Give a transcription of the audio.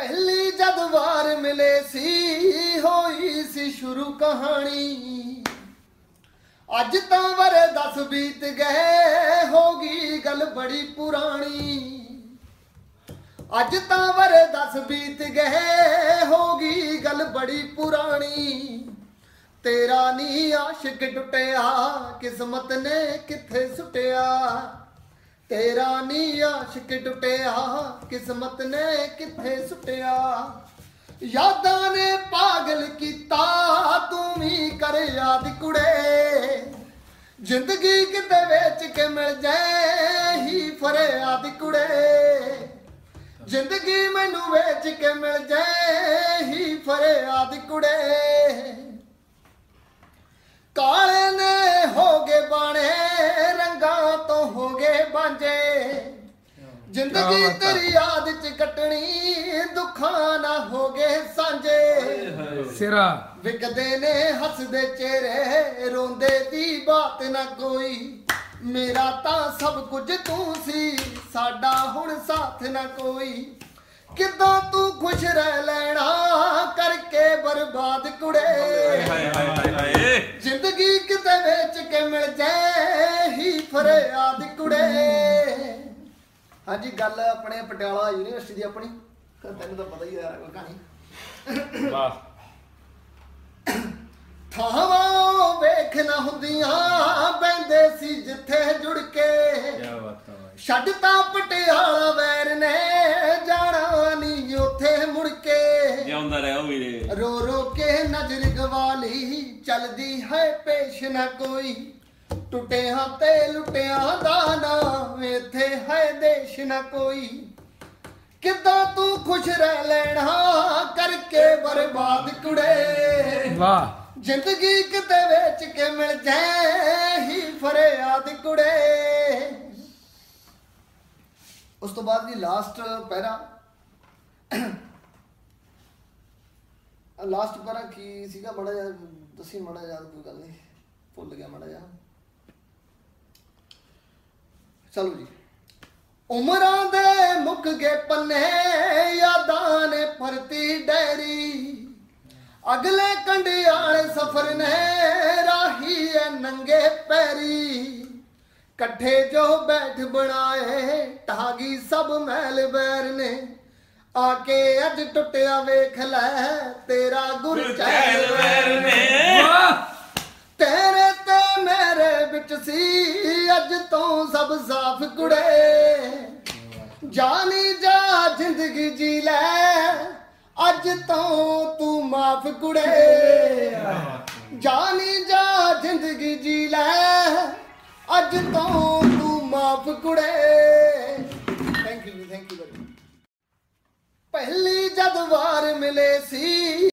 पहली जद वार मिले सी होई सी शुरू कहानी। अज तो वरे 10 बीत गए होगी गल बड़ी पुरानी। अज तो वरे 10 बीत गए होगी गल बड़ी पुरानी। तेरा नी आशिक टुटिया किस्मत ने किथे सुटिया। तेरा नी आशिक टुटिया किस्मत ने किथे सुटिया। यादां ने पागल कीता तू भी कर याद कुड़े। जिंदगी किते वेच के मिल जाए ही फरियाद कुड़े। जिंदगी मैनू वेच के मिल जाए ही फरियाद कुड़े। काले ने हो गए बाणे रंगा तो हो गए बांझे। जिंदगी तेरी याद च कटनी दुखा ना हो गए सांझे। सिरा विकदे ने हसदे चेहरे रोंदे दी बात ना कोई। मेरा ता सब कुछ तू सी साडा हुण साथ ना कोई। किदां तू खुश रह लेना करके बर्बाद कुड़े। जिंदगी किते वेच के मिल जाए ही फरियाद कुड़े। हाँ जी गल अपने पटियाला यूनिवर्सिटी दी अपनी तेन तो पता ही है कहानी। वाह थावां वेख ना हुंदियां बहिंदे सी जिथे जुड़ के। क्या बात है भाई। छड्डता पटियाला वैर ने जाना नहीं उथे मुड़ के। जिंदा रहो वीरे। रो रो के नजर गवाली चलदी है पेश ना कोई। टुटिया ते लुटिया दा नाम इथे है देश ना कोई। किदां तू खुश रह लेना करके बर्बाद कुड़े। वाह जिंदगी किते वेच के मिल जाए ही फरियाद कुड़े। उस तो बाद भी लास्ट पैरा लास्ट पैरा की सीगा माड़ा जा दसी माड़ा जा कोई गल नहीं भुल गया माड़ा जा। चलो जी उमरां दे मुक गए पन्ने यादां ने भरती डायरी। अगले कंडियाले सफर ने राही है नंगे पैरी। कट्ठे जो बैठ बनाए टागी सब मैल बैर ने। आके अज टुटिया वेख लै तेरा गुर चैल बैर ने। तेरे ते मेरे बिच सी अज तो सब साफ कुड़े। जानी जा जिंदगी जी लै अज तो तू माफ कुड़े। जानी जा जिंदगी जी लै अज तो तू माफ कुड़े। Thank you thank you. पहली जद वार मिले सी